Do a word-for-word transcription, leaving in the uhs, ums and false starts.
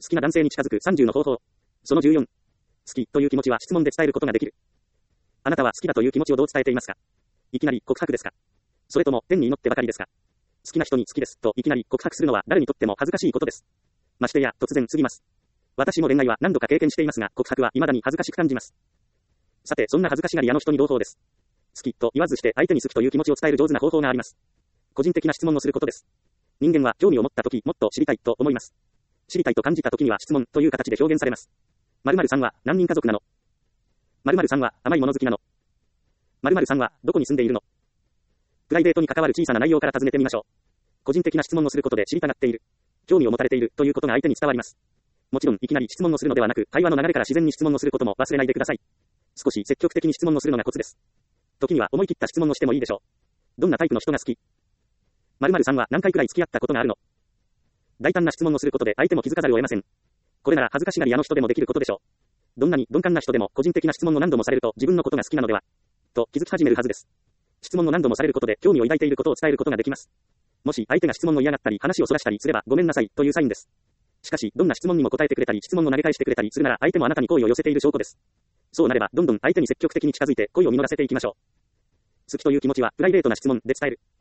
好きな男性に近づくさんじゅうの方法。そのじゅうよん。好きという気持ちは質問で伝えることができる。あなたは好きだという気持ちをどう伝えていますか？いきなり告白ですか？それとも天に祈ってばかりですか？好きな人に好きですといきなり告白するのは誰にとっても恥ずかしいことです。ましてや突然すぎます。私も恋愛は何度か経験していますが、告白は未だに恥ずかしく感じます。さて、そんな恥ずかしがり屋の人に朗報です。好きと言わずして相手に好きという気持ちを伝える上手な方法があります。個人的な質問をすることです。人間は興味を持ったときもっと知りたいと思います。知りたいと感じたときには質問という形で表現されます。〇〇さんは何人家族なの？〇〇さんは甘いもの好きなの？〇〇さんはどこに住んでいるの？プライベートに関わる小さな内容から尋ねてみましょう。個人的な質問をすることで知りたがっている、興味を持たれているということが相手に伝わります。もちろんいきなり質問をするのではなく、会話の流れから自然に質問をすることも忘れないでください。少し積極的に質問をするのがコツです。時には思い切った質問をしてもいいでしょう。どんなタイプの人が好き？〇〇さんは何回くらい付き合ったことがあるの？大胆な質問をすることで相手も気づかざるを得ません。これなら恥ずかしがり屋の人でもできることでしょう。どんなに鈍感な人でも個人的な質問を何度もされると自分のことが好きなのではと気づき始めるはずです。質問を何度もされることで興味を抱いていることを伝えることができます。もし相手が質問を嫌がったり話をそらしたりすればごめんなさいというサインです。しかしどんな質問にも答えてくれたり質問を投げ返してくれたりするなら相手もあなたに好意を寄せている証拠です。そうなればどんどん相手に積極的に近づいて恋を実らせていきましょう。好きという気持ちはプライベートな質問で伝える。